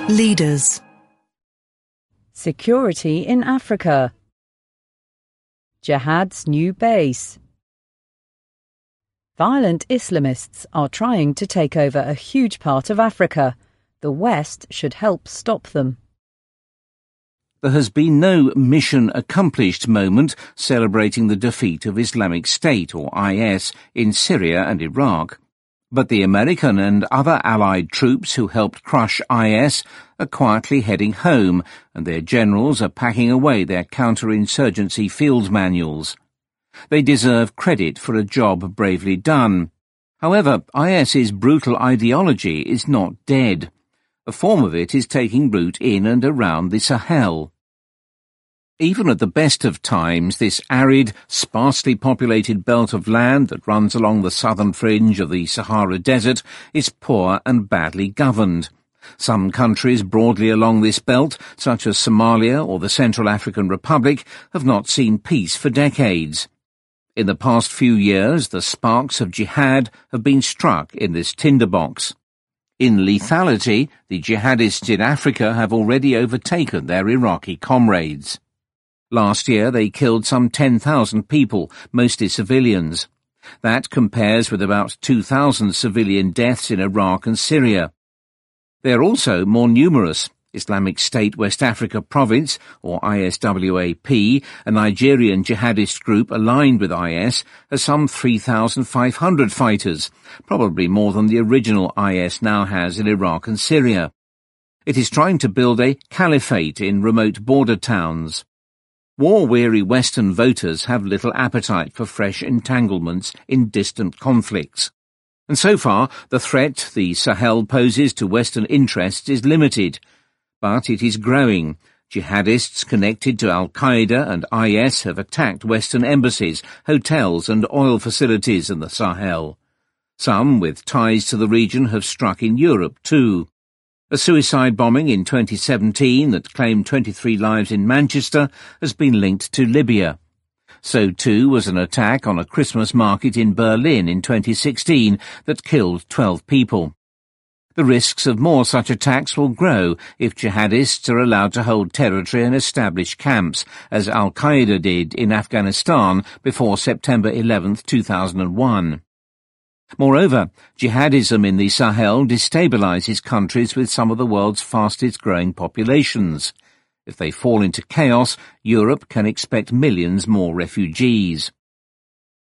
Leaders. Security in Africa. Jihad's new base. Violent Islamists are trying to take over a huge part of Africa. The West should help stop them. There has been no mission accomplished moment celebrating the defeat of Islamic State, or IS, in Syria and Iraq. But the American and other allied troops who helped crush IS are quietly heading home, and their generals are packing away their counterinsurgency field manuals. They deserve credit for a job bravely done. However, IS's brutal ideology is not dead. A form of it is taking root in and around the Sahel. Even at the best of times, this arid, sparsely populated belt of land that runs along the southern fringe of the Sahara Desert is poor and badly governed. Some countries broadly along this belt, such as Somalia or the Central African Republic, have not seen peace for decades. In the past few years, the sparks of jihad have been struck in this tinderbox. In lethality, the jihadists in Africa have already overtaken their Iraqi comrades. Last year they killed some 10,000 people, mostly civilians. That compares with about 2,000 civilian deaths in Iraq and Syria. They are also more numerous. Islamic State West Africa Province, or ISWAP, a Nigerian jihadist group aligned with IS, has some 3,500 fighters, probably more than the original IS now has in Iraq and Syria. It is trying to build a caliphate in remote border towns. War-weary Western voters have little appetite for fresh entanglements in distant conflicts. And so far, the threat the Sahel poses to Western interests is limited. But it is growing. Jihadists connected to Al-Qaeda and IS have attacked Western embassies, hotels and oil facilities in the Sahel. Some with ties to the region have struck in Europe too. A suicide bombing in 2017 that claimed 23 lives in Manchester has been linked to Libya. So too was an attack on a Christmas market in Berlin in 2016 that killed 12 people. The risks of more such attacks will grow if jihadists are allowed to hold territory and establish camps, as Al-Qaeda did in Afghanistan before September 11, 2001. Moreover, jihadism in the Sahel destabilizes countries with some of the world's fastest-growing populations. If they fall into chaos, Europe can expect millions more refugees.